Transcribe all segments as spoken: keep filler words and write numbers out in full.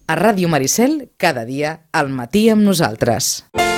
A Ràdio Maricel, cada dia, al matí amb nosaltres.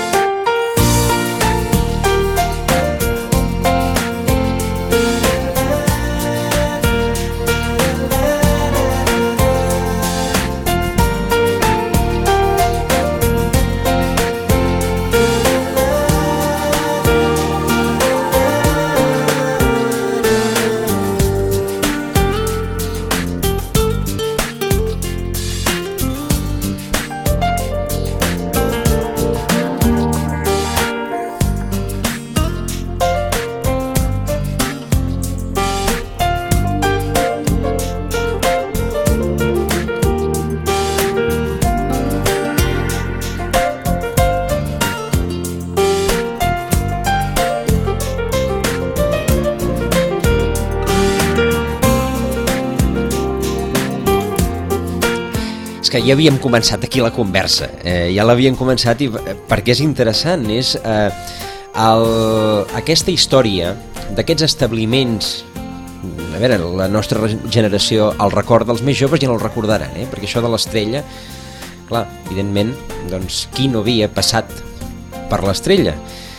Que ja havíem començat aquí la conversa, eh, ja l'havíem començat i perquè és interessant, és eh, el, aquesta història d'aquests establiments. A veure, la nostra generació el recorda, els més joves ja no el recordaran, eh? Perquè això de l'Estrella, clar, evidentment, doncs qui no havia passat per l'Estrella?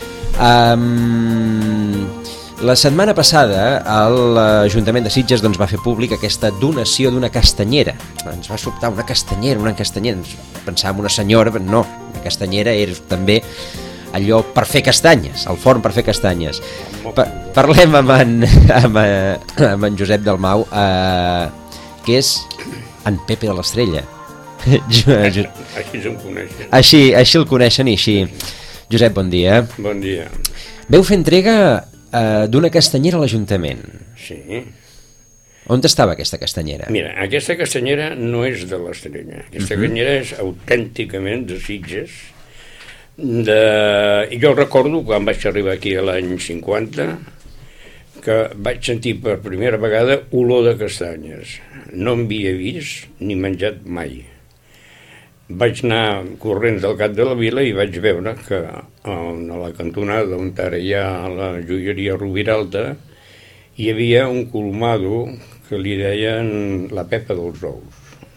Um, la setmana passada l'Ajuntament de Sitges doncs, va fer públic aquesta donació d'una castanyera. Ens va sobtar una castanyera, una castanyera. Ens pensàvem una senyora, però no, una castanyera era també allò per fer castanyes, el forn per fer castanyes. Pa parlem amb en, amb, amb en Josep Dalmau, eh, que és en Pepe de l'Estrella. Així se'm coneixen. Així, així el coneixen i així. Josep, bon dia. Bon dia. Veu fer entrega eh, d'una castanyera a l'Ajuntament. Sí. On estava aquesta castanyera? Mira, aquesta castanyera no és de l'Estrella. Aquesta uh -huh. castanyera és autènticament de Sitges. De... Jo recordo quan vaig arribar aquí l'any cinquanta que vaig sentir per primera vegada olor de castanyes. No em havia vist ni menjat mai. Vaig anar corrents del cap de la vila i vaig veure que a la cantonada on ara hi ha la joieria Rubiralta hi havia un colmado que li deien la Pepa dels Ous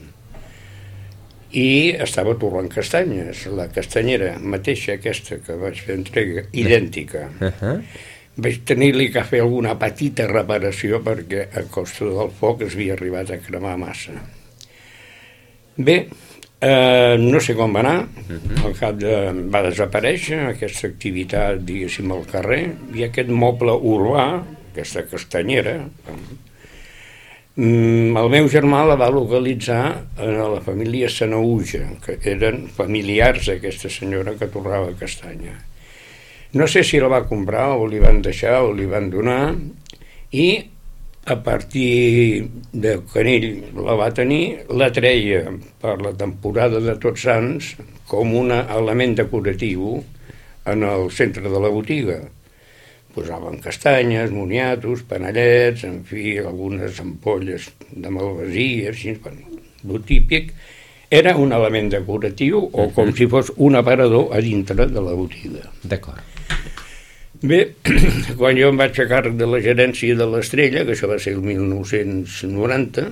i estava torrant castanyes. La castanyera mateixa aquesta que vaig fer entrega, idèntica. Uh-huh. Vaig tenir-li que fer alguna petita reparació perquè a costa del foc es havia arribat a cremar massa. Bé, eh, no sé com va anar, uh-huh. al cap de... va desaparèixer aquesta activitat, diguéssim, al carrer, i aquest moble urbà, aquesta castanyera, el meu germà la va localitzar a la família Sanauja, que eren familiars d'aquesta senyora que torrava castanya. No sé si la va comprar o li van deixar o li van donar, i a partir de que ell la va tenir, la treia per la temporada de Tots Sants com un element decoratiu en el centre de la botiga. Posaven castanyes, moniatos, panellets, en fi, algunes ampolles de malvasia, així, bueno, el típic. Era un element decoratiu o com si fos un aparador a dintre de la botiga. D'acord. Bé, quan jo em vaig fer càrrec de la gerència de l'Estrella, que això va ser el mil nou-cents noranta,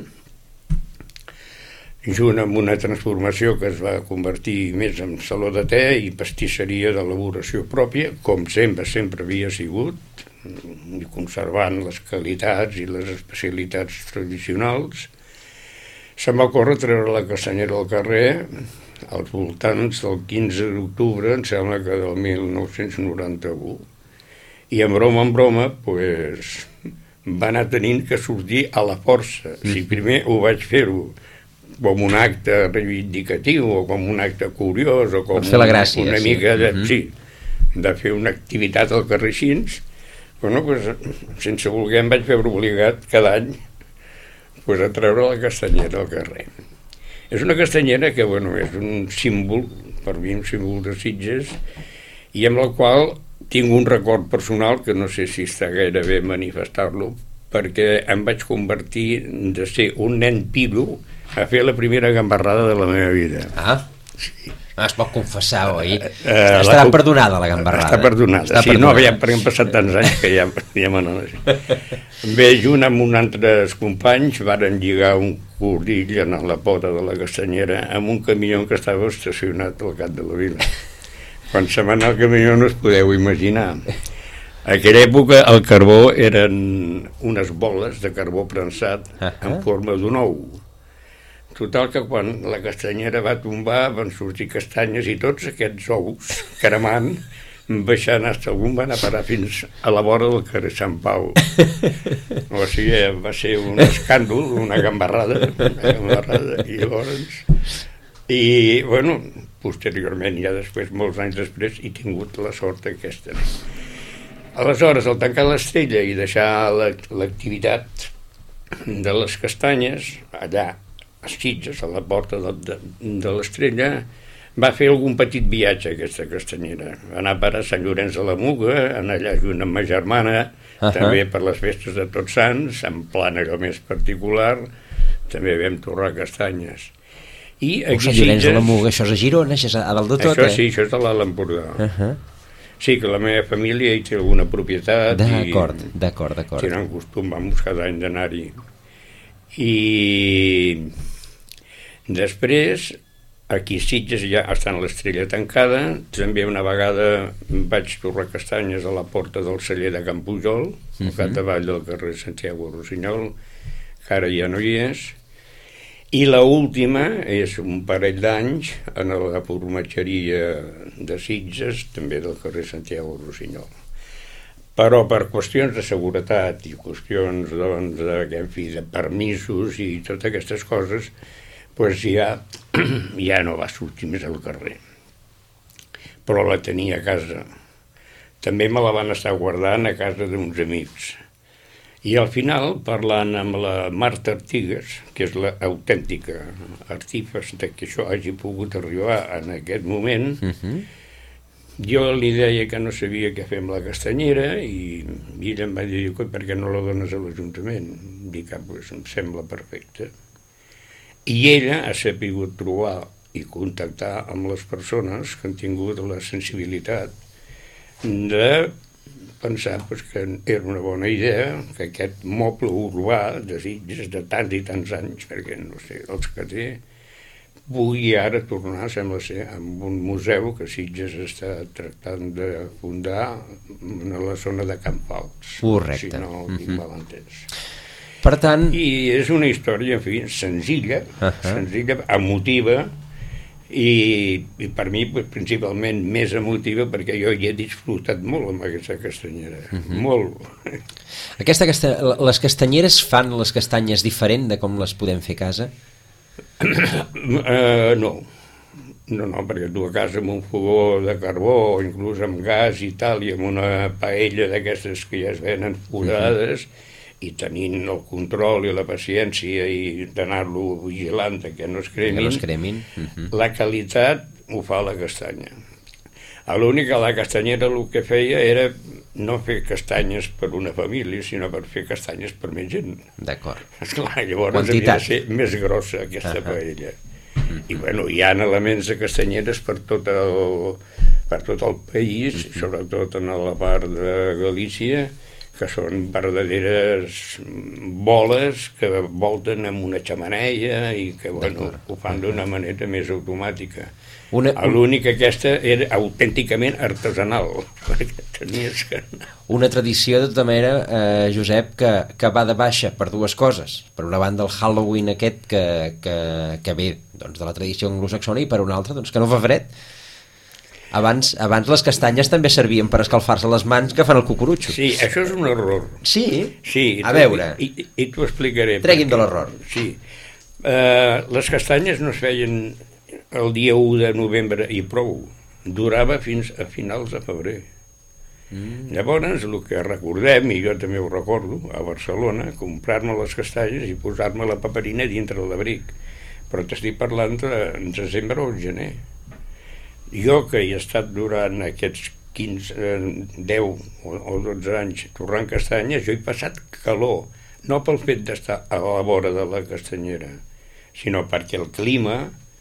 junt amb una transformació que es va convertir més en saló de te i pastisseria d'elaboració pròpia, com sempre, sempre havia sigut, i conservant les qualitats i les especialitats tradicionals, se'm va ocórrer treure la castanyera al carrer als voltants del quinze d'octubre, em sembla que del mil nou-cents noranta-u, i en broma en broma, pues, va anar tenint que sortir a la força. Si primer ho vaig fer-ho com un acte reivindicatiu o com un acte curiós o com fer la gràcia, una, una sí. mica de, uh-huh. sí, de fer una activitat al carrer Xins, bueno, pues, sense voler em vaig veure obligat cada any pues, a treure la castanyera al carrer. És una castanyera que bueno, és un símbol, per mi un símbol de Sitges, i amb la qual tinc un record personal que no sé si està gaire bé manifestar-lo, perquè em vaig convertir de ser un nen pillo a fer la primera gambarrada de la meva vida. Ah, sí. Ah, es pot confessar, oi? Uh, Estarà la... perdonada la gambarrada. Està perdonada, Està sí, perdonada. no, ja, perquè han passat tants anys que ja, ja me n'ho Bé, junt amb uns altres companys varen lligar un cordill en la pota de la castanyera amb un camió que estava estacionat al cap de la vila. Quan se va anar el camió no us podeu imaginar. A aquella època el carbó eren unes boles de carbó prensat en forma d'un ou. Total que quan la castanyera va tombar van sortir castanyes i tots aquests ous cremant, baixant fins algun van a parar fins a la vora del carrer Sant Pau. O sigui, va ser un escàndol, una gambarrada, una gambarrada, i llavors... I, bueno, posteriorment, ja després, molts anys després, he tingut la sort aquesta. Aleshores, al tancar l'Estrella i deixar l'activitat de les castanyes, allà, a Sitges, a la porta de, de, de l'Estrella, va fer algun petit viatge aquesta castanyera. Va anar a parar a Sant Llorenç de la Muga, anar allà junt amb ma germana, uh -huh. també per les festes de Tots Sants, en plan allò més particular, també vam torrar castanyes. I aquí Sant Llorenç de la Muga, això és a Girona, això és a dalt de tot, això, eh? Sí, això és de l'Alt Empordà. Uh -huh. Sí, que la meva família hi té alguna propietat. D'acord, d'acord, d'acord. Tenen costum, vamos, cada any d'anar-hi. I després, aquí a Sitges ja estan l'Estrella tancada, també una vegada vaig torrar castanyes a la porta del celler de Can Pujol, uh -huh. al capdavall del carrer Santiago Rossinyol, que ara ja no hi és, i l'última és un parell d'anys en la formatgeria de Sitges, també del carrer Santiago Rossinyol. Però per qüestions de seguretat i qüestions doncs, de, en fi, de permisos i totes aquestes coses, doncs ja, ja no va sortir més al carrer. Però la tenia a casa. També me la van estar guardant a casa d'uns amics. I al final, parlant amb la Marta Artigas, que és l'autèntica artífex de que això hagi pogut arribar en aquest moment, uh-huh. jo li deia que no sabia què fer amb la castanyera i, i ella em va dir, per què no la dones a l'Ajuntament? Dic, ah, doncs em sembla perfecte. I ella ha sapigut trobar i contactar amb les persones que han tingut la sensibilitat de pensar pues, que era una bona idea que aquest moble urbà de Sitges de tants i tants anys, perquè no sé, els que té, pugui ara tornar, sembla ser, amb un museu que Sitges està tractant de fundar a la zona de Can Fals. Correcte. Si no tinc uh-huh. mal entès. Per tant... I és una història, en fi, senzilla, uh-huh. senzilla, emotiva, i, i per mi pues, principalment més emotiva perquè jo hi he disfrutat molt amb aquesta castanyera, uh-huh. molt. Aquesta casta... Les castanyeres fan les castanyes diferent de com les podem fer a casa? uh, no, no, no, perquè tu a casa amb un fogó de carbó o inclús amb gas i tal i amb una paella d'aquestes que ja es venen forades, uh-huh. i tenint el control i la paciència i d'anar-lo vigilant que no es cremin, que no es cremin. Uh-huh. La qualitat ho fa la castanya. L'únic que la castanyera el que feia era no fer castanyes per una família, sinó per fer castanyes per més gent. D'acord. Esclar, llavors Quantitat. havia de ser més grossa aquesta uh-huh. paella. Uh-huh. I bueno, hi ha elements de castanyeres per tot el, per tot el país, uh-huh. sobretot en la part de Galícia, que són verdaderes boles que volten amb una xemeneia i que bueno, ho fan d'una manera més automàtica. Una... L'únic que aquesta era autènticament artesanal, perquè tenies que anar. Una tradició, de tota manera, eh, Josep, que, que va de baixa per dues coses. Per una banda, el Halloween aquest, que, que, que ve doncs, de la tradició anglosaxona, i per una altra, doncs, que no fa fred. Abans, abans les castanyes també servien per escalfar-se les mans que fan el cucurutxo. Sí, això és un error. Sí? Sí. A veure. I, i, i t'ho explicaré. Tregui'm de l'error. Sí. Uh, les castanyes no es feien el dia u de novembre i prou. Durava fins a finals de febrer. Mm. Llavors, el que recordem, i jo també ho recordo, a Barcelona, comprar-me les castanyes i posar-me la paperina dintre el l'abric. Però t'estic parlant de desembre o gener. Jo, que he estat durant aquests quinze, deu o dotze anys torrant castanyes, jo he passat calor, no pel fet d'estar a la vora de la castanyera, sinó perquè el clima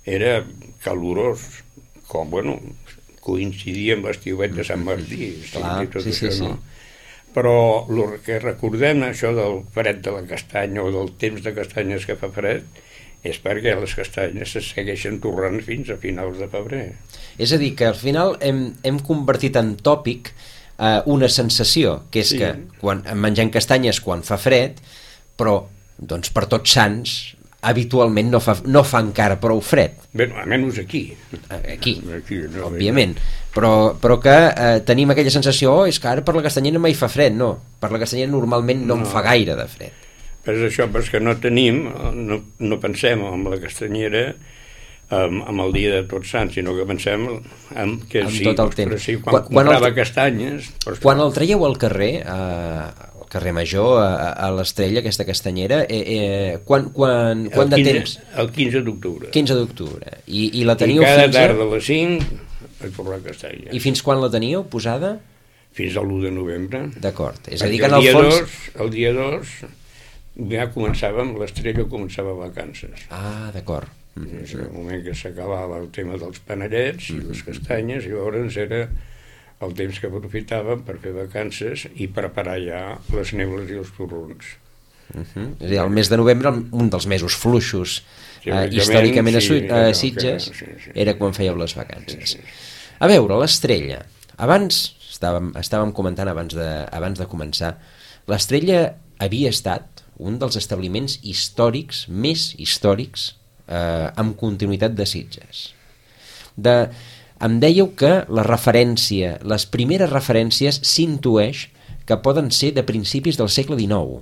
era calorós, com, bueno, coincidia amb l'estiuet de Sant Martí, Clar, i tot sí, això, sí, sí. no? Però el que recordem, això del fred de la castanya o del temps de castanyes que fa fred, és perquè les castanyes se segueixen torrant fins a finals de febrer. És a dir, que al final hem, hem convertit en tòpic eh, una sensació, que és Sí. que quan mengem castanyes quan fa fred, però doncs per Tots Sants habitualment no fa, no fa encara prou fred. Bé, almenys aquí. Aquí, Aquí, no, òbviament. Però, però que eh, tenim aquella sensació, oh, és que ara per la castanyera mai fa fred. No, per la castanyera normalment no, no. en fa gaire de fred. És això, però és que no tenim, no, no pensem en la castanyera amb, amb el dia de Tots Sants, sinó que pensem en que Amb sí, tot el temps. sí, quan, Quan- quan comprava el- castanyes... Però Quan el traieu al carrer, eh, al carrer Major, a, a l'Estrella, aquesta castanyera, eh, eh, quan, quan, quan de quinze, temps? El quinze d'octubre. quinze d'octubre. I, I la I teníeu cada fins a... tarda a les cinc a tornar castanya. I fins quan la teníeu posada? Fins a l'u de novembre. D'acord. És a dir, Perquè que en el dia fons... dos, el dia dos ja començàvem, l'Estrella començava vacances. Ah, d'acord. Mm. És el moment que s'acabava el tema dels panellets i les castanyes, i llavors era el temps que aprofitàvem per fer vacances i preparar ja les neules i els torrons. Uh -huh. És a dir, el mes de novembre, un dels mesos fluixos eh, Teòricament, històricament a, sí, Su- a allò Sitges, que- sí, sí. era quan fèieu les vacances. Sí, sí. A veure, l'Estrella. Abans, estàvem, estàvem comentant abans de, abans de començar, l'Estrella havia estat un dels establiments històrics, més històrics, eh, amb continuïtat de Sitges. De, em dèieu que la referència, les primeres referències s'intueix que poden ser de principis del segle dinou.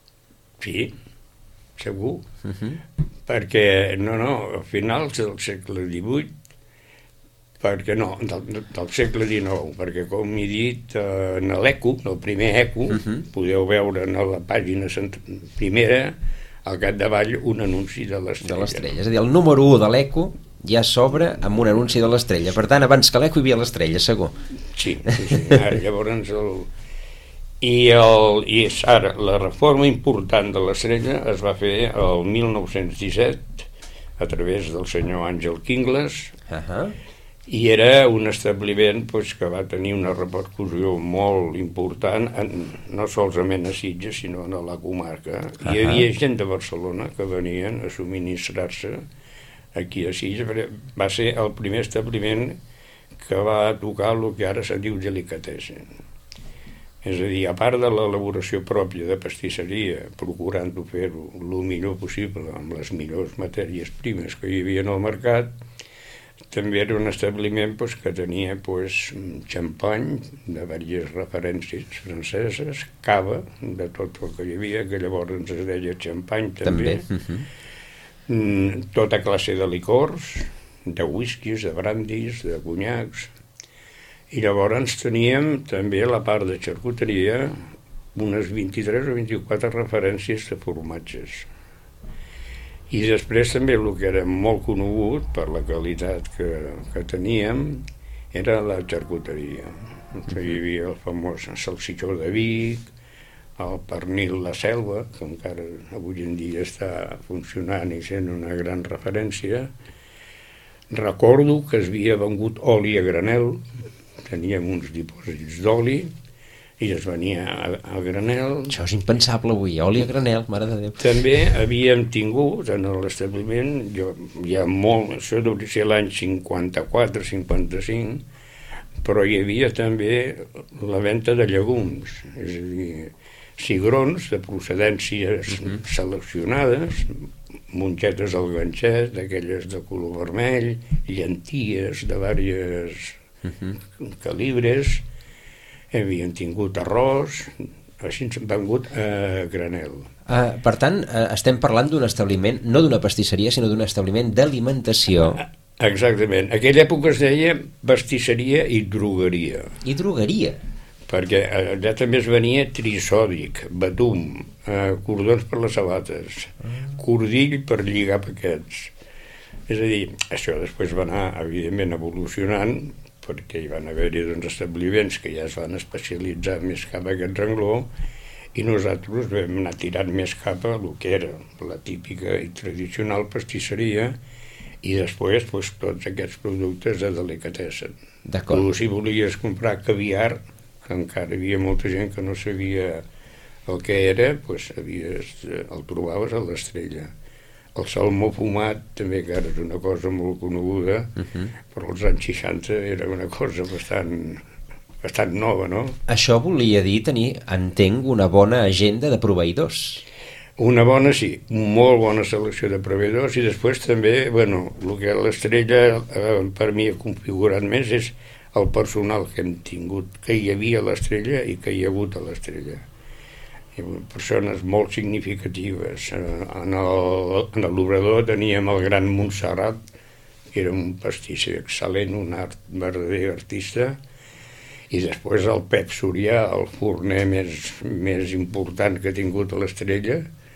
Sí, segur. Uh -huh. Perquè, no, no, a finals del segle divuit, perquè no, del, del segle dinou, perquè com he dit, eh, en l'ECO, el primer ECO, uh -huh. podeu veure en la pàgina cent... primera, al capdavall, un anunci de De l'Estrella. l'Estrella. És a dir, el número u de l'Eco ja s'obre amb un anunci de l'Estrella. Per tant, abans que l'Eco hi havia l'Estrella, segur. Sí, sí, sí. Ara, llavors el... I, el, i és ara, la reforma important de l'Estrella es va fer el mil nou-cents disset a través del senyor Àngel Quingles, Uh -huh. i era un establiment pues, que va tenir una repercussió molt important, en, no solament a Sitges, sinó a la comarca. Uh -huh. Hi havia gent de Barcelona que venien a subministrar-se aquí a Sitges, perquè va ser el primer establiment que va tocar el que ara se diu delicatessen. És a dir, a part de l'elaboració pròpia de pastisseria, procurant-ho fer-ho el millor possible amb les millors matèries primes que hi havia al mercat, també era un establiment pues, que tenia pues, xampany de diverses referències franceses, cava, de tot el que hi havia, que llavors ens es deia xampany també, També. Uh -huh. mm, tota classe de licors, de whiskies, de brandis, de conyacs, i llavors teníem també a la part de xarcuteria unes vint-i-tres o vint-i-quatre referències de formatges. I després també el que era molt conegut per la qualitat que, que teníem era la xarcuteria. Hi havia el famós salsitxó de Vic, el pernil La Selva, que encara avui en dia està funcionant i sent una gran referència. Recordo que es havia vengut oli a granel, teníem uns dipòsits d'oli i es venia a, a granel. Això és impensable avui, oli a granel, mare de Déu. També havíem tingut en l'establiment, jo, ja molt, això deuria ser l'any cinquanta-quatre cinquanta-cinc, però hi havia també la venda de llegums, és a dir, cigrons de procedències uh -huh. seleccionades, mongetes al ganxet, d'aquelles de color vermell, llenties de diverses uh -huh. calibres, havien tingut arròs, així ens han vengut a granel. Uh, per tant, uh, estem parlant d'un establiment, no d'una pastisseria, sinó d'un establiment d'alimentació. Exactament. Aquella època es deia pastisseria i drogueria. I drogueria. Perquè allà també es venia trisòdic, batum, eh, cordons per les sabates, cordill per lligar paquets. És a dir, això després va anar, evidentment, evolucionant, perquè hi van haver-hi doncs, establiments que ja es van especialitzar més cap a aquest rengló, i nosaltres vam anar tirant més cap a el que era la típica i tradicional pastisseria, i després pues, tots aquests productes de delicatessen. D'acord. Tu, si volies comprar caviar, que encara hi havia molta gent que no sabia el que era, pues, havies, el trobaves a l'Estrella. El salmó fumat també, que ara és una cosa molt coneguda, uh-huh. però als anys seixanta era una cosa bastant, bastant nova, no? Això volia dir tenir, entenc, una bona agenda de proveïdors. Una bona, sí, molt bona selecció de proveïdors, i després també, bueno, el que l'Estrella eh, per mi ha configurat més és el personal que hem tingut, que hi havia a l'Estrella i que hi ha hagut a l'Estrella. Persones molt significatives. En l'obrador teníem el gran Montserrat, que era un pastisser excel·lent, un art, verdader artista, i després el Pep Surià, el forner més, més important que ha tingut a l'Estrella,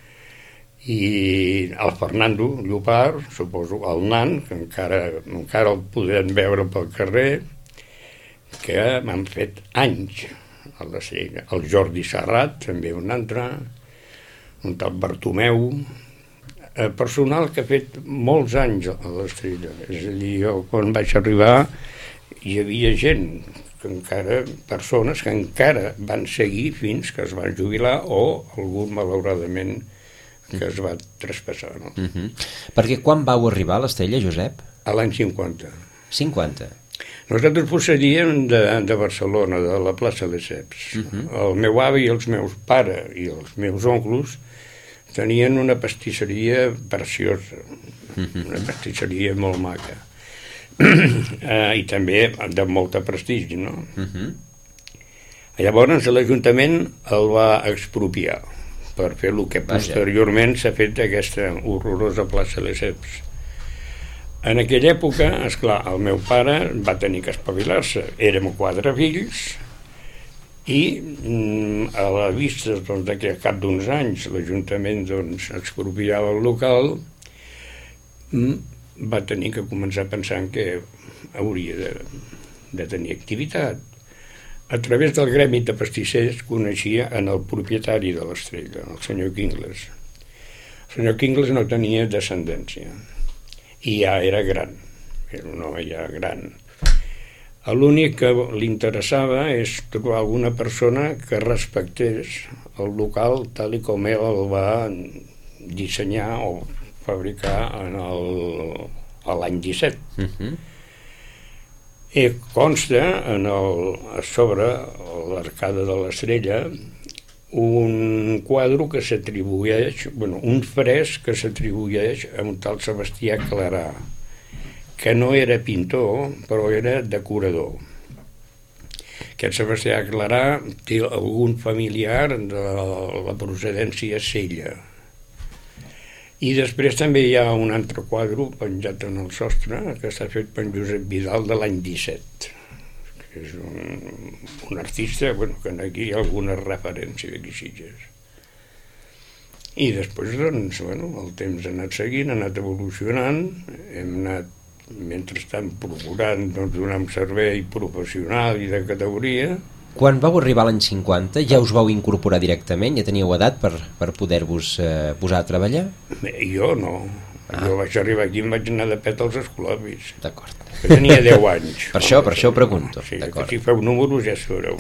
i el Fernando Llopart, suposo, el nan, que encara, encara el podem veure pel carrer, que m'han fet anys a l'Estrella. El Jordi Serrat, també un altre, un tal Bartomeu, eh, personal que ha fet molts anys a l'Estrella. És a dir, jo quan vaig arribar hi havia gent, que encara, persones que encara van seguir fins que es van jubilar, o algun malauradament que es va traspassar, no? Uh-huh. Perquè quan vau arribar a l'Estrella, Josep? A l'any cinquanta. cinquanta. Nosaltres procedíem de, de Barcelona, de la plaça de Ceps. Uh-huh. El meu avi i els meus pares i els meus oncles tenien una pastisseria preciosa, uh-huh. una pastisseria molt maca. eh, I també de molta prestigi, no? Uh-huh. Llavors l'Ajuntament el va expropiar per fer el que posteriorment s'ha fet d'aquesta horrorosa plaça de Ceps. En aquella època, esclar, el meu pare va tenir que espavilar-se. Érem quatre fills i a la vista doncs, de que al cap d'uns anys l'Ajuntament doncs, expropiava el local, va tenir que començar pensant que hauria de, de tenir activitat. A través del gremi de pastissers coneixia en el propietari de l'Estrella, el senyor Kingles. El senyor Kingles no tenia descendència i ja era gran, era un home ja gran. L'únic que li interessava és trobar alguna persona que respectés el local tal i com ell el va dissenyar o fabricar en el, a l'any disset. Uh-huh. I consta en el, a sobre l'arcada de l'Estrella un quadre que s'atribueix, bueno, un fresc que s'atribueix a un tal Sebastià Clarà, que no era pintor, però era decorador. Aquest Sebastià Clarà té algun familiar de la procedència Sella. I després també hi ha un altre quadre penjat en el sostre que està fet per Josep Vidal de l'any disset, que és un, un artista, bueno, que aquí hi ha alguna referència d'aquí Sitges. I després, doncs, bueno, el temps ha anat seguint, ha anat evolucionant, hem anat, mentrestant, procurant doncs, donar un servei professional i de categoria. Quan vau arribar l'any cinquanta, ja us vau incorporar directament? Ja teníeu edat per, per poder-vos eh, posar a treballar? Bé, jo no. Ah. Jo vaig arribar aquí i em vaig anar de pet als escolapis. D'acord. Que tenia deu anys. Per això, per això ho pregunto. Sí, que si feu números ja sabreu.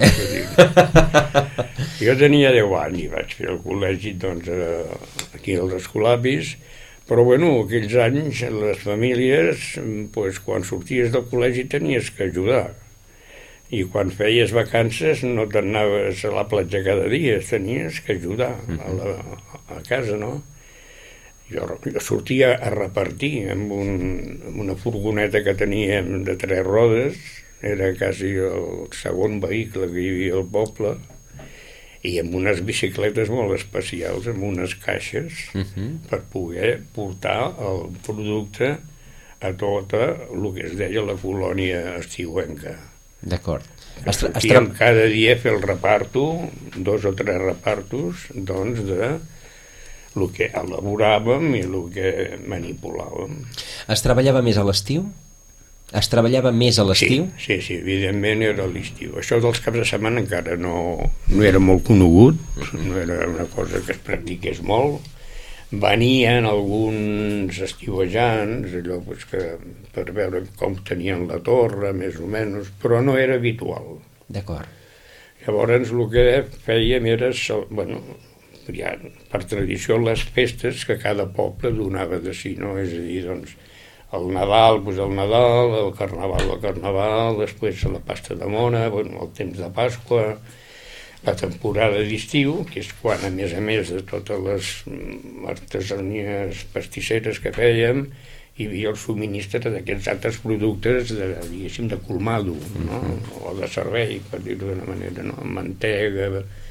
Jo tenia deu anys i vaig fer el col·legi doncs, aquí als escolapis, però bueno, aquells anys les famílies, doncs, quan sorties del col·legi tenies que ajudar. I quan feies vacances no t'anaves a la platja cada dia, tenies que ajudar a, la, a casa, no? Jo, jo sortia a repartir amb, un, amb una furgoneta que teníem de tres rodes, era quasi el segon vehicle que hi havia al poble, i amb unes bicicletes molt especials, amb unes caixes, uh-huh. per poder portar el producte a tota el que es deia la colònia estiuenca. D'acord. Sortíem cada dia a fer el reparto, dos o tres repartos, doncs, de el que elaboràvem i el que manipulàvem. Es treballava més a l'estiu? Es treballava més a l'estiu? Sí, sí, sí, evidentment era a l'estiu. Això dels caps de setmana encara no, no era molt conegut, no era una cosa que es practiqués molt. venien alguns estiuejants, allò pues, que, per veure com tenien la torre, més o menys, però no era habitual. D'acord. Llavors el que fèiem era, bueno, ja, per tradició, les festes que cada poble donava de si, no? És a dir, doncs, el Nadal, doncs el Nadal, el Carnaval, el Carnaval, després la pasta de mona, bueno, el temps de Pasqua, la temporada d'estiu, que és quan, a més a més de totes les artesanies pastisseres que fèiem, hi havia el subministre d'aquests altres productes, de, diguéssim, de colmado, no? O de servei, per dir-ho d'una manera, no? Mantega,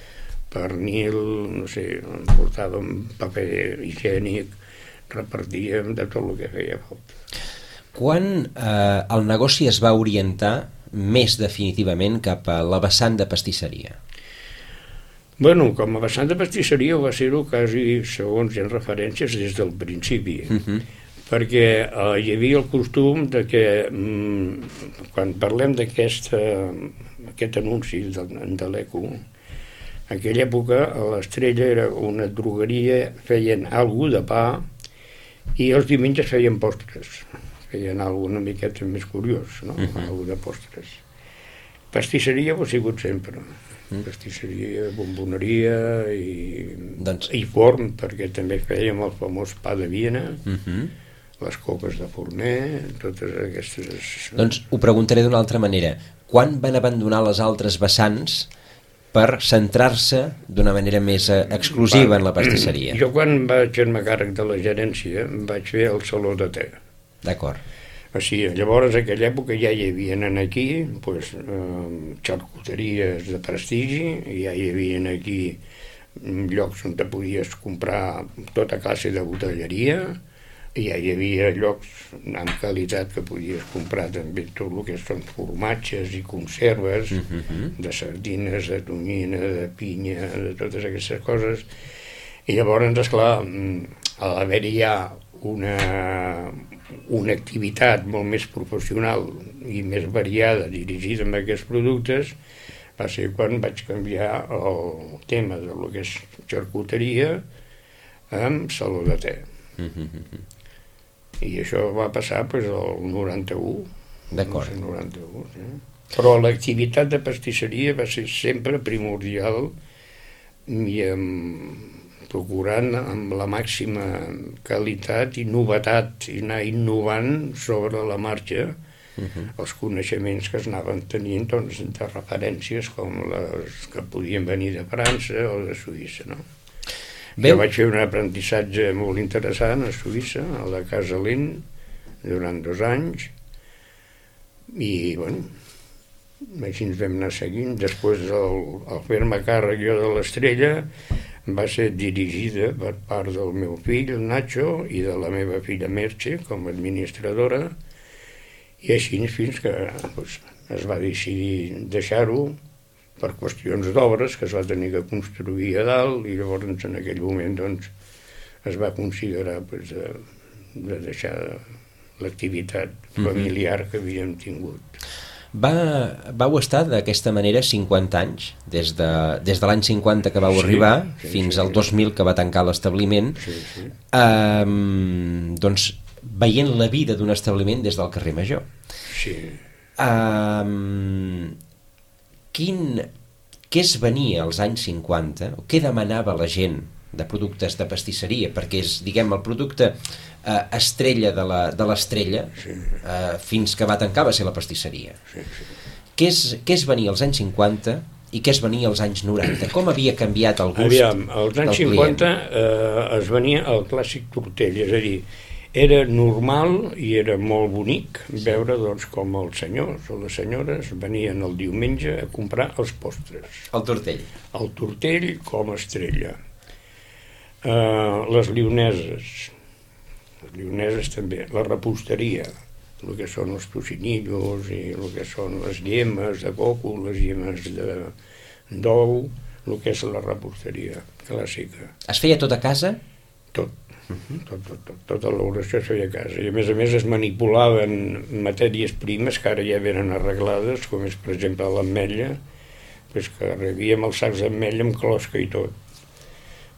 pernil, no sé, portàvem paper higiènic, repartíem de tot el que feia falta. Quan eh, el negoci es va orientar més definitivament cap a la vessant de pastisseria? Bueno, com a vessant de pastisseria va ser-ho quasi, segons hi ha referències, des del principi. Uh-huh. Perquè eh, hi havia el costum de que, mm, quan parlem d'aquest aquest anunci de, de l'Eco, en aquella època l'Estrella era una drogueria, feien alguna de pa i els diumenges feien postres. Feien alguna una miqueta més curiós, no? Uh-huh. Alguna de postres. Pastisseria ho ha sigut sempre. Uh-huh. Pastisseria, bomboneria i, doncs... i forn, perquè també fèiem el famós pa de Viena, uh-huh. les coques de forner, totes aquestes... Doncs ho preguntaré d'una altra manera. Quan van abandonar les altres vessants per centrar-se d'una manera més exclusiva en la pastisseria? Jo quan vaig fer-me càrrec de la gerència vaig fer el saló de te. D'acord. O sigui, llavors, en aquella època ja hi havia aquí pues, eh, xarcuteries de prestigi, ja hi havia aquí llocs on te podies comprar tota classe de botelleria, ja hi havia llocs amb qualitat que podies comprar també tot el que són formatges i conserves, uh-huh. de sardines, de tonyina, de pinya, de totes aquestes coses. I llavors, esclar, a l'haver-hi ja una, una activitat molt més professional i més variada dirigida a aquests productes, va ser quan vaig canviar el tema de lo que és xarcuteria amb saló de te. Uh-huh. I això va passar pues, el noranta-u. D'acord. El noranta-u, sí. Però l'activitat de pastisseria va ser sempre primordial i amb, procurant amb la màxima qualitat i novetat i anar innovant sobre la marxa uh-huh. els coneixements que es anaven tenint doncs, de referències com les que podien venir de França o de Suïssa, no? Bé. Jo vaig fer un aprentissatge molt interessant a Suïssa, a la Casa Lin, durant dos anys, i, bueno, així ens vam anar seguint. Després, el, el fer-me càrrec jo de l'Estrella va ser dirigida per part del meu fill, Nacho, i de la meva filla Merche, com a administradora, i així fins que doncs, es va decidir deixar-ho per qüestions d'obres que es va tenir que construir a dalt i llavors en aquell moment doncs, es va considerar pues, de, de deixar l'activitat familiar que havíem tingut. Va, vau estar d'aquesta manera cinquanta anys, des de, des de l'any cinquanta que vau sí, arribar sí, fins sí, al dos mil que va tancar l'establiment, sí, sí. Um, doncs veient la vida d'un establiment des del carrer Major. Sí. Um, Quin, què es venia als anys cinquanta, o què demanava la gent de productes de pastisseria, perquè és, diguem, el producte eh, estrella de l'Estrella, sí. eh, fins que va tancar va ser la pastisseria. Sí, sí. Què es, què es venia als anys cinquanta i què es venia als anys noranta? Com havia canviat el gust Aviam, als anys del cinquanta eh, es venia el clàssic tortell, és a dir, era normal i era molt bonic veure doncs, com els senyors o les senyores venien el diumenge a comprar els postres. El tortell. El tortell com a Estrella. Uh, les lioneses, les lioneses també, la reposteria, el que són els tocinillos i el que són les llemes de coco, les llemes d'ou, el que és la reposteria clàssica. Es feia tot a casa? Tot. Uh-huh. tot, tot, tot, tota l'elaboració es feia a casa i a més a més es manipulaven matèries primes que ara ja venen arreglades, com és per exemple l'ametlla, pues que rebíem els sacs d'ametlla amb closca i tot,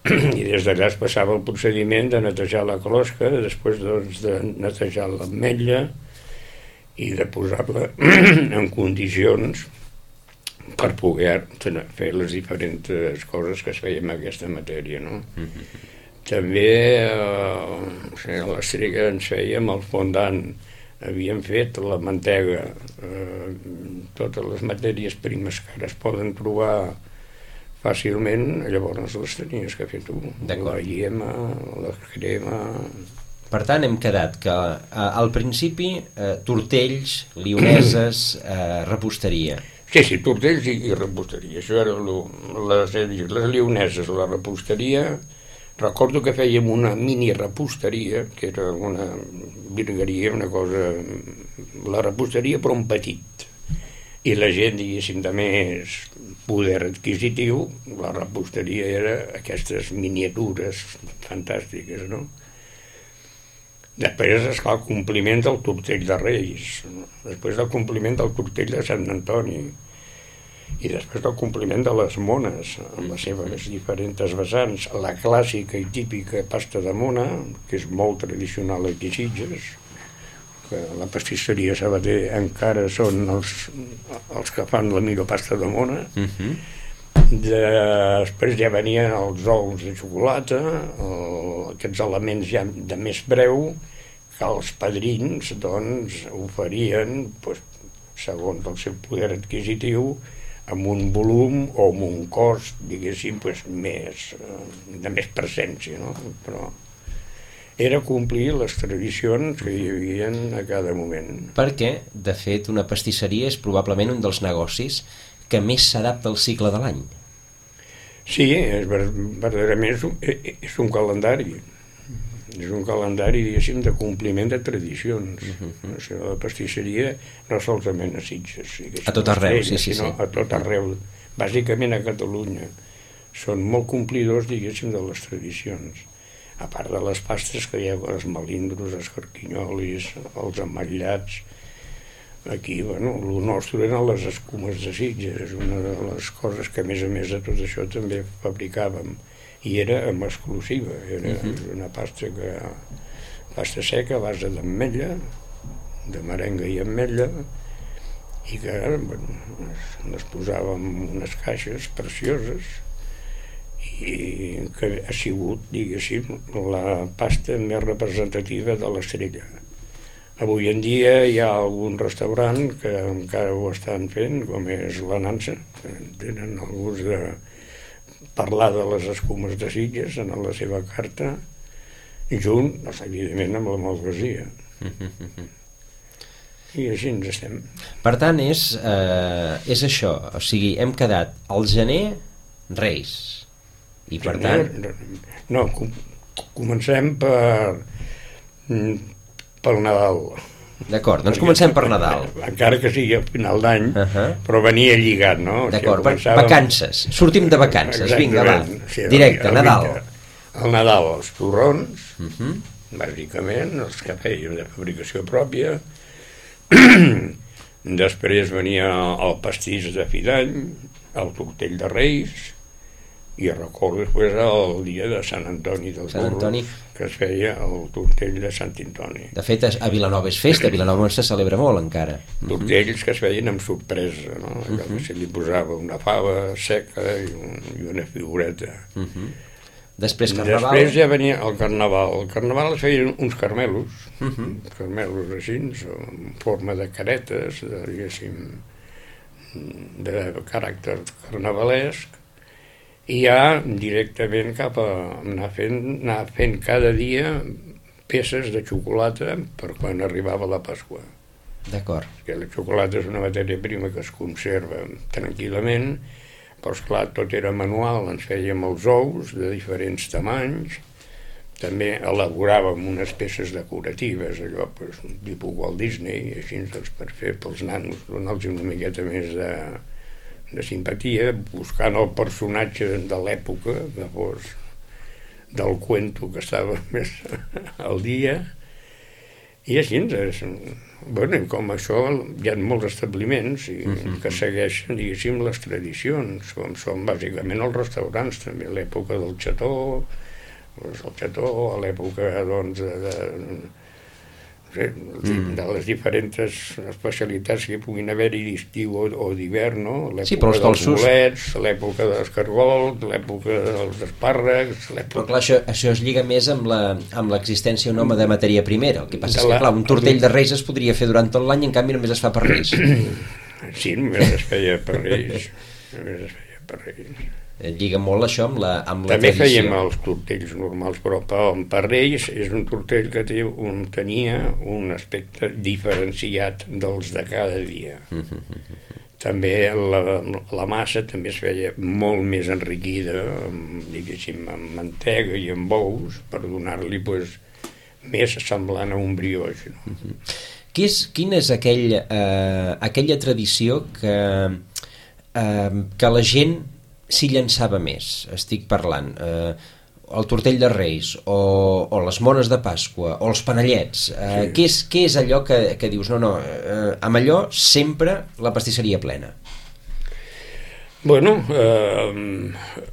I des d'allà es passava el procediment de netejar la closca, després doncs, de netejar l'ametlla i de posar-la en condicions per poder fer les diferents coses que es feien amb aquesta matèria, no? Mm-hmm. També eh, o sigui, a l'Estrella ens fèiem el fondant, havíem fet la mantega, eh, totes les matèries primes que ara es poden trobar fàcilment, llavors les tenies que fer tu. La lliema, la crema... Per tant, hem quedat que eh, al principi eh, tortells, lioneses, eh, reposteria. Sí, sí, tortells i, i reposteria. Això era lo, les, les lioneses, la reposteria. Recordo que fèiem una mini reposteria, que era una virgueria, una cosa... La reposteria, però un petit. I la gent, diguéssim, de més poder adquisitiu, la reposteria era aquestes miniatures fantàstiques, no? Després, esclar, el compliment del tortell de Reis, després del compliment del tortell de Sant Antoni, i després del compliment de les mones, amb les seves diferents vessants, la clàssica i típica pasta de mona, que és molt tradicional aquí a Sitges, que la pastisseria Sabater encara són els, els que fan la millor pasta de mona. Uh-huh. Després ja venien els ous de xocolata, el, aquests elements ja de més breu, que els padrins doncs, oferien, doncs, segons el seu poder adquisitiu, amb un volum o amb un cost, diguéssim, pues, més, de més presència, no? Però era complir les tradicions que hi havia a cada moment. Perquè, de fet, una pastisseria és probablement un dels negocis que més s'adapta al cicle de l'any. Sí, és, verdaderament és un, és un calendari. És un calendari, diguéssim, de compliment de tradicions. Uh-huh. O sigui, la pastisseria no solament a Sitges, a tot arreu, sí, sí, sinó sí. a tot arreu, bàsicament a Catalunya. Són molt complidors, diguéssim, de les tradicions. A part de les pastes que hi ha, els melindros, els carquinyolis, els ametllats. Aquí, bueno, el nostre eren les escumes de Sitges, una de les coses que, a més a més de tot això, també fabricàvem. I era amb exclusiva, era uh-huh. una pasta que pasta seca a base d'ametlla, de merenga i ametlla, i que bueno, les posàvem en unes caixes precioses, i que ha sigut, diguéssim, la pasta més representativa de l'Estrella. Avui en dia hi ha algun restaurant que encara ho estan fent, com és la Nansa, tenen el gust de parlar de les escumes de Sitges en la seva carta, junt, doncs, evidentment, amb la malvasia. I així ens estem. Per tant, és, eh, és això, o sigui, hem quedat al gener Reis, i per gener, tant... No, com, comencem per pel Nadal. D'acord, doncs comencem per Nadal. Encara que sigui a final d'any, uh-huh. però venia lligat, no? D'acord, o sigui, començàvem... vacances. Sortim de vacances, exactament, vinga, va. Sí, directe, el, Nadal. El Nadal, els torrons, uh-huh. bàsicament, els que fèiem de fabricació pròpia. Després venia el pastís de fi d'any, el tortell de Reis, i recordo després el dia de Sant Antoni dels Burros, que es feia el tortell de Sant Antoni. De fet, a Vilanova és festa, a Vilanova se celebra molt encara. Tortells que es feien amb sorpresa, no? Allò que se li posava una fava seca i, un, i una figureta. Uh-huh. Després Carnaval. Després ja venia el Carnaval. El Carnaval es feien uns carmelos, uh-huh. carmelos així, en forma de caretes, de, diguéssim, de caràcter carnavalesc, i ja directament cap a anar fent, anar fent cada dia peces de xocolata per quan arribava la Pasqua. D'acord. Perquè la xocolata és una matèria prima que es conserva tranquil·lament, però esclar, tot era manual, ens fèiem els ous de diferents tamanys, també elaboràvem unes peces decoratives, allò, pues, tipus Walt Disney, així, doncs, per fer pels nanos, donar-los una miqueta més de... de simpatia, buscant el personatge de l'època, que fos del cuento que estava més al dia, i així, Bueno, com això hi ha molts establiments i, uh-huh. que segueixen, diguéssim, les tradicions, com són bàsicament els restaurants, també, a l'època del xató, doncs el xató, a l'època, doncs, de, de, de, de les diferents especialitats que puguin haver-hi d'estiu o, o d'hivern, no? L'època sí, dels dolços. Bolets, l'època dels cargols, l'època dels espàrrecs... Però clar, això, això es lliga més amb la, amb l'existència un home de matèria primera. El que passa és que, clar, un tortell de Reis es podria fer durant tot l'any i en canvi només es fa per Reis. Sí, només es feia per Reis. Només es feia per Reis. Lliga molt això amb la, amb la També tradició. fèiem els tortells normals, però per Reis és un tortell que té un, tenia un aspecte diferenciat dels de cada dia. També la, la massa també es feia molt més enriquida, amb, diguéssim, amb mantega i amb ous, per donar-li pues, més semblant a un brioix. No? Qui és, quina és aquell, eh, aquella tradició que, eh, que la gent s'hi llançava més? Estic parlant eh, el tortell de Reis o, o les mones de Pasqua o els panellets, eh, sí. què, és, què és allò que, que dius no, no, eh, amb allò sempre la pastisseria plena? Bueno, eh,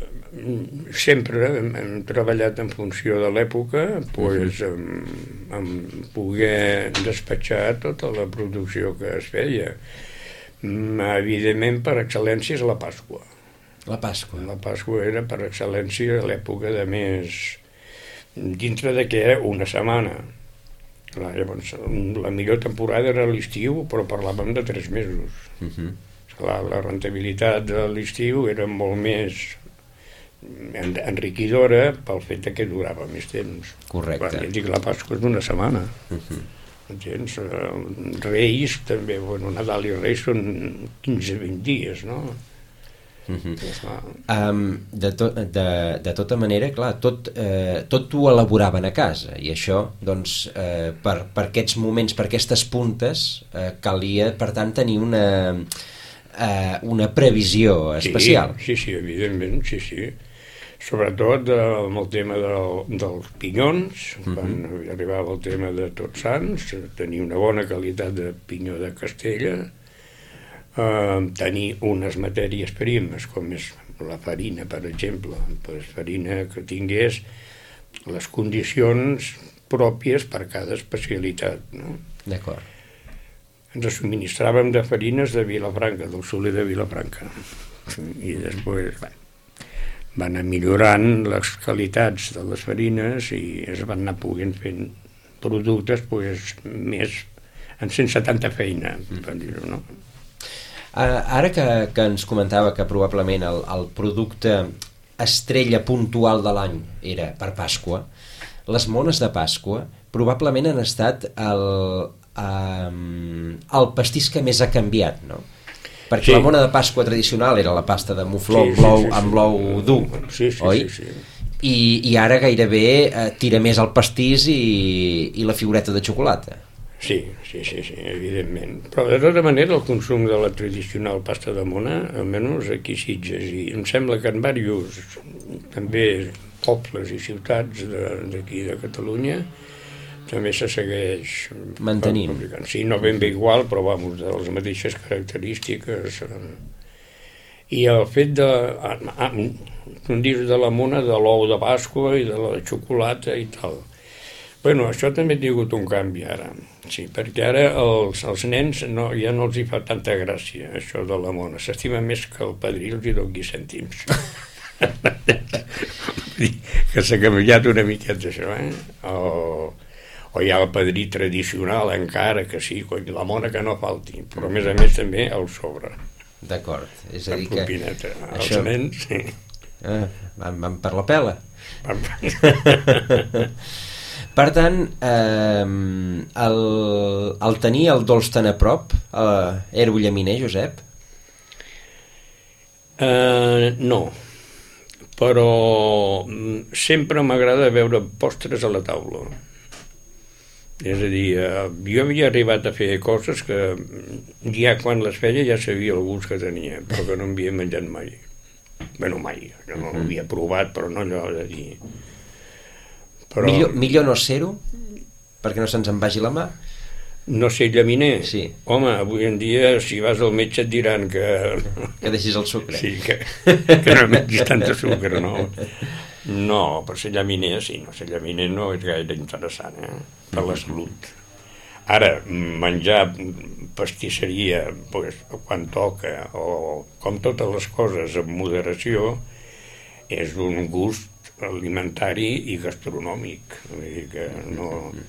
sempre hem, hem treballat en funció de l'època, pues, uh-huh. amb, amb poder despatxar tota la producció que es feia. Evidentment, per excel·lència és la Pasqua. La Pasqua. La Pasqua era per excel·lència l'època de més, dintre de què era una setmana. Clar, llavors, la millor temporada era l'estiu, però parlàvem de tres mesos. Uh-huh. Clar, la rentabilitat de l'estiu era molt més enriquidora pel fet que durava més temps. Correcte. Clar, ja dic, la Pasqua és d'una setmana. Uh-huh. Entens? Reis també, bueno, Nadal i Reis són quinze a vint dies, no? Uh-huh. um, de, to, de, de tota manera, clar, tot, eh, tot ho elaboraven a casa i això, doncs, eh, per, per aquests moments, per aquestes puntes eh, calia, per tant, tenir una eh, una previsió especial. Sí, sí, sí, evidentment, sí, sí. Sobretot eh, amb el tema del, dels pinyons, uh-huh. quan arribava el tema de Tots Sants, tenir una bona qualitat de pinyó de Castella, Uh, tenir unes matèries primes com és la farina, per exemple, pues farina que tingués les condicions pròpies per cada especialitat, no? D'acord. Ens subministràvem de farines de Vilafranca, del Soler de Vilafranca, i després bé, van anar millorant les qualitats de les farines i es van anar poguent fent productes pues, més sense tanta feina, per dir-ho, no? Ara que, que ens comentava que probablement el, el producte estrella puntual de l'any era per Pasqua, les mones de Pasqua probablement han estat el, um, el pastís que més ha canviat, no? Perquè sí. La mona de Pasqua tradicional era la pasta de mufló sí, blau, sí, sí, sí. amb blau dur, sí, sí, oi? Sí, sí. I, i ara gairebé eh, tira més el pastís i, i la figureta de xocolata. Sí, sí, sí, sí, evidentment. Però de tota manera el consum de la tradicional pasta de mona, almenys aquí a Sitges, i em sembla que en diversos també pobles i ciutats d'aquí de, de Catalunya també se segueix mantenint. Sí, no ben bé igual, però vamos, de les mateixes característiques. I el fet de, com dius, de la mona, de l'ou de Pasqua i de la xocolata i tal. Bueno, això també ha tingut un canvi ara, sí, perquè ara els, els nens no, ja no els hi fa tanta gràcia, això de la mona. S'estima més que el padrí els hi doni cèntims. Que s'ha canviat una miqueta això, eh? O, o hi ha el padrí tradicional encara, que sí, la mona que no falti, però a més a més també el sobre. D'acord, és a dir que... Propineta. Els això... nens, sí. Ah, van, van per la pela. Per tant, eh, el, el tenir el dolç tan a prop, eh, era ullaminer, Josep? Uh, no, però sempre m'agrada veure postres a la taula. És a dir, uh, jo havia arribat a fer coses que ja quan les feia ja sabia el gust que tenia, però que no m'havia menjat mai. Bueno, mai, jo no l'havia provat, però no allò de dir... Però... Millor, millor no ser-ho, perquè no se'ns en vagi la mà? No sé, llaminer? Sí. Home, avui en dia, si vas al metge et diran que... Que deixis el sucre. Sí, que, que no mengis tant de sucre, no? No, per ser llaminer, sí, no ser llaminer no és gaire interessant, eh? Per la salut. Ara, menjar pastisseria, pues, quan toca, o com totes les coses amb moderació, és un gust alimentari i gastronòmic. Vull dir que no...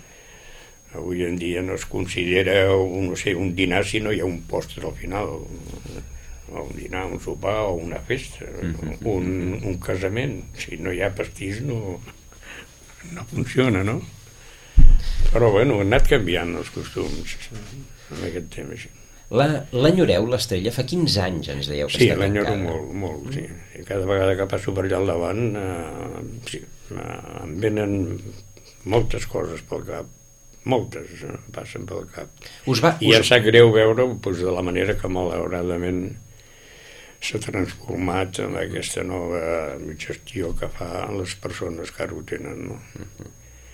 Avui en dia no es considera un, no sé, un dinar si no hi ha un postre al final, o un dinar, un sopar o una festa, un, un casament. Si no hi ha pastís no, no funciona, no? Però bueno, han anat canviant els costums en aquest temps. L'enyoreu, l'Estrella? Fa quinze anys ens dèieu que sí, està tancada. Sí, l'enyoro molt, molt, sí. Cada vegada que passo per allà al davant eh, sí, eh, em venen moltes coses pel cap. Moltes eh, passen pel cap. Us va, I us... em sap greu veure doncs, de la manera que malauradament s'ha transformat en aquesta nova gestió que fa les persones que ara ho tenen. No? Uh-huh.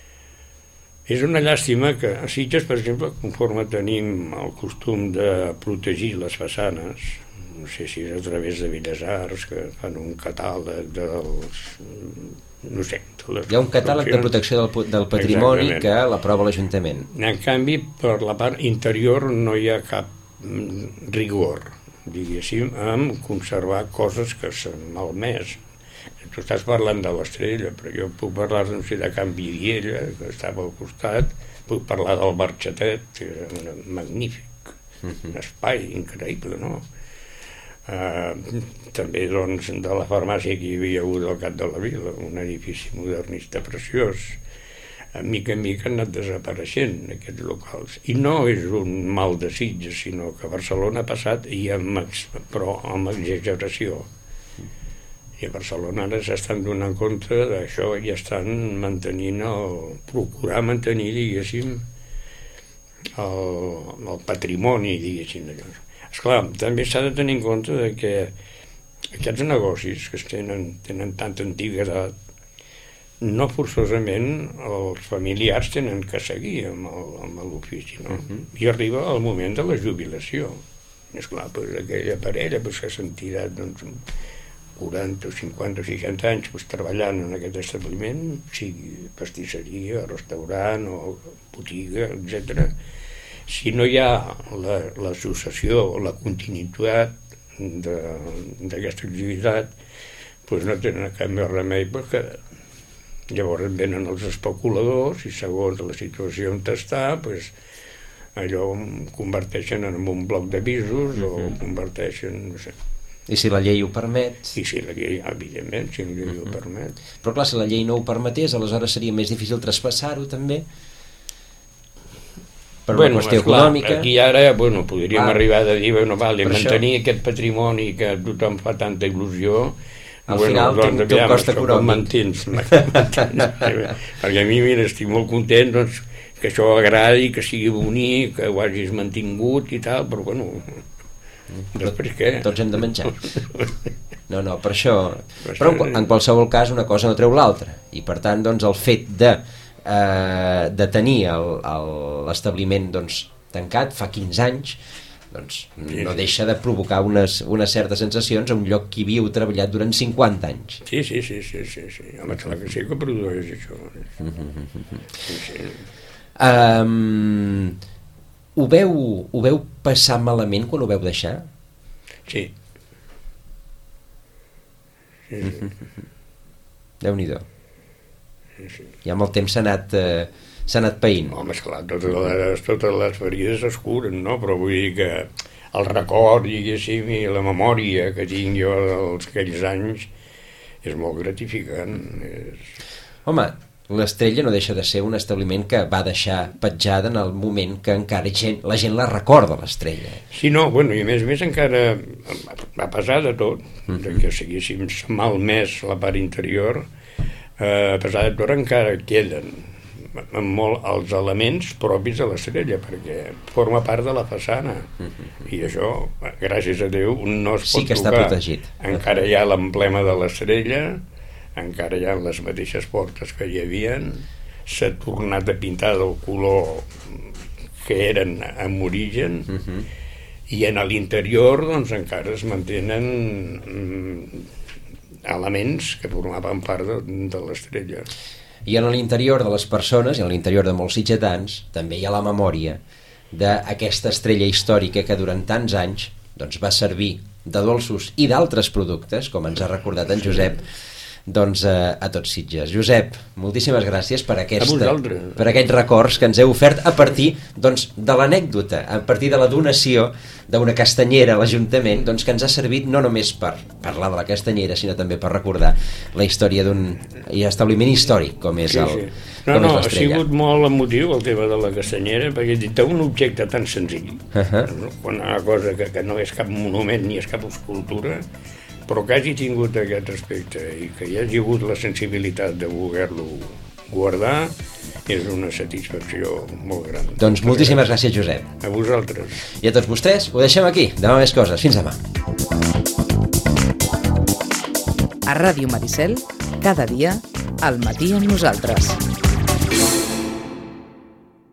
És una llàstima que a Sitges, per exemple, conforme tenim el costum de protegir les façanes, no sé si és a través de Belles Arts, que fan un catàleg dels... no sé. Hi ha un catàleg de protecció del, del patrimoni Exactament. Que l'aprova l'Ajuntament. En canvi, per la part interior no hi ha cap rigor, diguéssim, en conservar coses que s'han malmès. Tu estàs parlant de l'Estrella, però jo puc parlar no sé, de Can Vidiella, que estava al costat, puc parlar del Barxetet, que era magnífic, un espai increïble, no? Uh, també doncs de la farmàcia que hi havia hagut al cap de la vila, un edifici modernista preciós. A mica en mica han anat desapareixent aquests locals, i no és un mal de Sitges, sinó que a Barcelona ha passat, i amb, però amb exageració, i a Barcelona ara s'estan donant compte d'això i estan mantenint el, procurar mantenir, diguéssim, el, el patrimoni, diguéssim, d'allò. Esclar, també s'ha de tenir en compte de que aquests negocis que tenen, tenen tanta antiguitat, no forçosament els familiars tenen que seguir amb l'ofici, no? Uh-huh. I arriba el moment de la jubilació. I esclar, pues, aquella parella pues, que s'han tirat doncs, quaranta, cinquanta o seixanta anys pues, treballant en aquest establiment, sigui pastisseria, restaurant o botiga, etcètera. Si no hi ha l'associació o la continuïtat d'aquesta activitat, doncs no tenen cap més remei perquè llavors venen els especuladors i segons la situació on està, doncs allò converteixen en un bloc de pisos o converteixen, no sé. I si la llei ho permet? I si la llei, evidentment, si la llei ho permet. Però clar, si la llei no ho permetés, aleshores seria més difícil traspassar-ho també? Per bueno, una qüestió esclar, econòmica. Aquí ara bueno, podríem ah, arribar a dir bueno, vale, mantenir això... aquest patrimoni que a tothom fa tanta il·lusió, al bueno, final doncs, té un cost econòmic. Mantens, mantens, perquè a mi mira, estic molt content doncs, que això agradi, que sigui bonic, que ho hagis mantingut i tal, però bueno, després què? Tots hem de menjar. No, no, per això... Però en qualsevol cas una cosa no treu l'altra, i per tant doncs, el fet de Eh, de tenir l'establiment doncs, tancat fa quinze anys doncs, sí, no deixa de provocar unes, unes certes sensacions a un lloc que hi havíeu treballat durant cinquanta anys. Sí, sí, sí, sí, sí, sí. Home, clar que sí que produeix això. Sí, sí. Um, ho, veu, ho veu passar malament quan ho veu deixar? Sí. Sí, sí. Déu-n'hi-do. I amb el temps s'ha anat, eh, s'ha anat païnt. Home, esclar, totes les, totes les ferides es curen, no? Però vull dir que el record, diguéssim, i la memòria que tinc jo dels aquells anys és molt gratificant. És... Home, l'Estrella no deixa de ser un establiment que va deixar petjada en el moment que encara gent, la gent la recorda, l'Estrella. Sí, no, bueno, i a més a més encara, a pesar de tot, mm-hmm. de que seguíssim malmès la part interior, a pesar de tot encara queden molt els elements propis de l'Estrella, perquè forma part de la façana, i això, gràcies a Déu, no es pot sí que tocar. Està protegit. Encara hi ha l'emblema de l'Estrella, encara hi ha les mateixes portes que hi havien, s'ha tornat a pintar del color que eren amb origen, Uh-huh. i en l'interior doncs encara es mantenen mm, elements que formaven part de, de l'estrella. I en l'interior de les persones, i en l'interior de molts sitgetans, també hi ha la memòria d'aquesta estrella històrica que durant tants anys doncs, va servir de dolços i d'altres productes, com ens ha recordat en Josep, doncs a, a tots Sitges. Josep, moltíssimes gràcies per, aquesta, per aquests records que ens heu ofert a partir doncs, de l'anècdota, a partir de la donació d'una castanyera a l'Ajuntament, doncs, que ens ha servit no només per parlar de la castanyera, sinó també per recordar la història d'un establiment històric com és sí, el sí. com No, és no, ha l'Estrella. sigut molt emotiu el tema de la castanyera, perquè té un objecte tan senzill, Uh-huh. una cosa que, que no és cap monument ni és cap escultura, però que hagi tingut aquest aspecte i que hi hagi hagut la sensibilitat de voler-lo guardar és una satisfacció molt gran. Doncs moltíssimes gràcies, Josep. A vosaltres. I a tots vostès, ho deixem aquí. Demà més coses. Fins demà. A Ràdio Maricel, cada dia, al matí amb nosaltres.